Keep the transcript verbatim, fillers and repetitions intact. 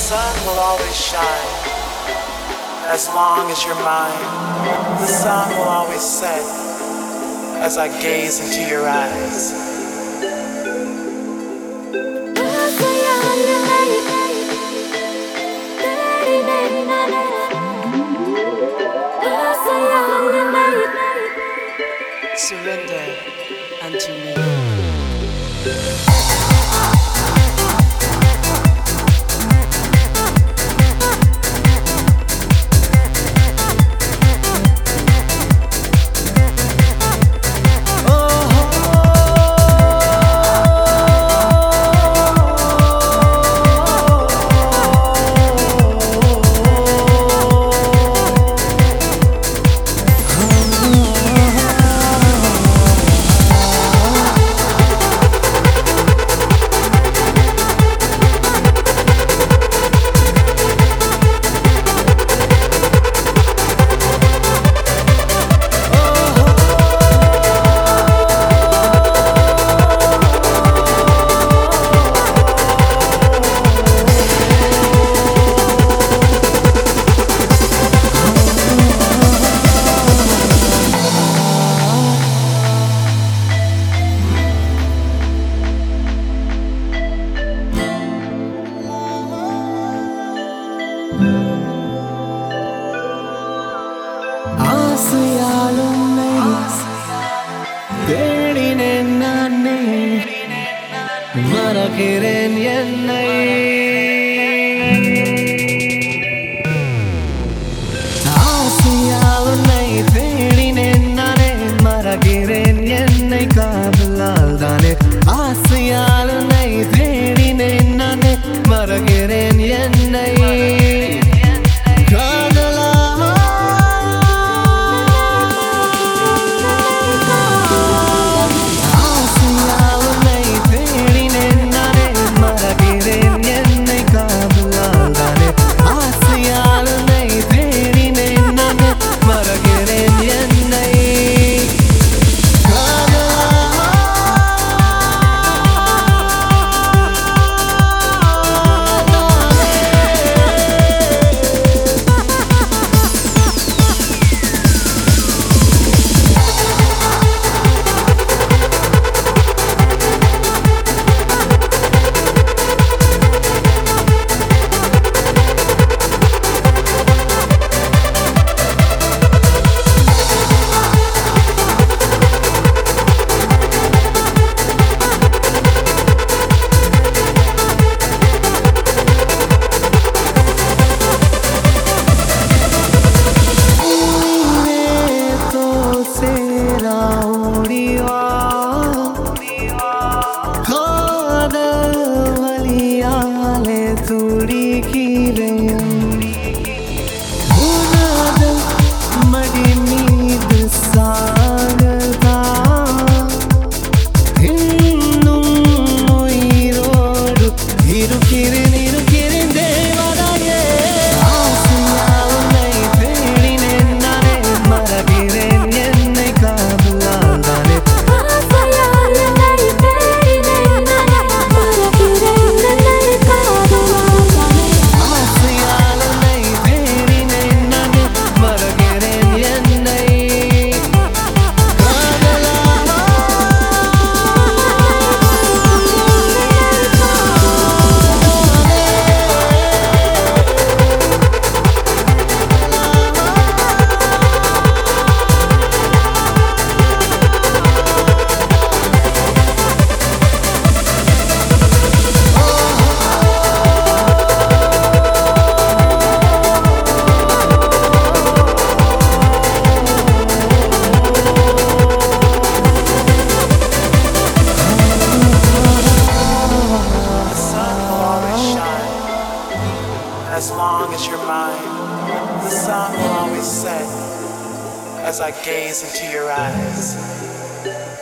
sun will always shine as long as you're mine. The sun will always set as I gaze into your eyes. Surrender unto me. மறக்கிறேன் என்னை ஆசையால் உன்னை தேடினேன் நானே மறக்கிறேன் என்னை காதலால் தானே ஆசையால் உன்னை தேடினேன் நானே மறக்கிறேன் என்னை As long as you're mine, the sun will always set as I gaze into your eyes.